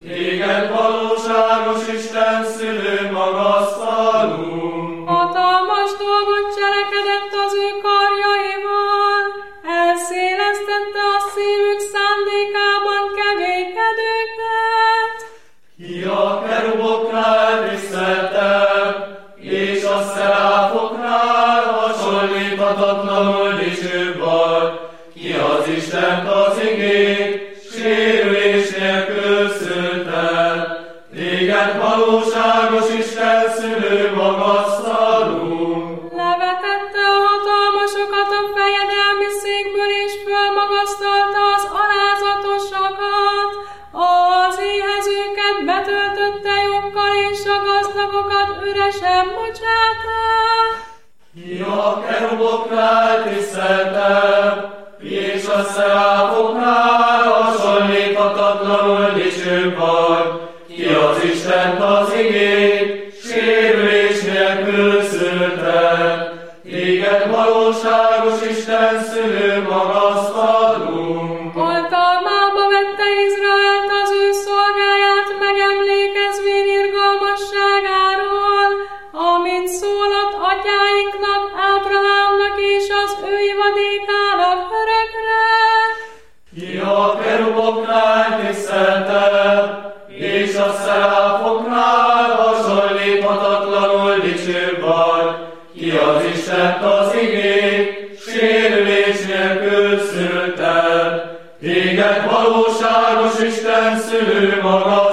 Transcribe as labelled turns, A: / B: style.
A: Téged valóságos Isten szülő magasztalunk.
B: Hatalmas dolgot cselekedett az ő karjaival, elszélesztette a szívük szándékában keménykedőket.
A: Ki a keruboknál tiszteltebb, és a szeráfoknál hasonlíthatatlanul dicsőbb vagy. Ki az Istent az igét, sérülés nélkül szülte. Téged valóságos Isten szülő magasztalunk.
B: Levetette a hatalmasokat a fejedelmi székből, és fölmagasztalta az alázatosakat. Az éhezőket betöltötte joggal, és a gazdagokat üresen bocsátta.
A: Ki a keruboknál tiszteltebb, és a szeráfoknál hasonlíthatatlanul dicsőbb vagy. Ki az Istent az igét, sérülés nélkül szülte. Téged valóságos Isten szülő magasztalunk.
B: Oltalmába vette Izraelt az ő szolgáját, megemlékezvén irgalmasságáról, amit szólott atyáinknak, Ábrahámnak és az ő ivadékának örökre.
A: Ki a keruboknál tiszteltebb, és a szeráfoknál hasonlíthatatlanul dicsőbb vagy. Ki az Istent az igét, sérülés nélkül szülted. Téged valóságos Isten szülő maga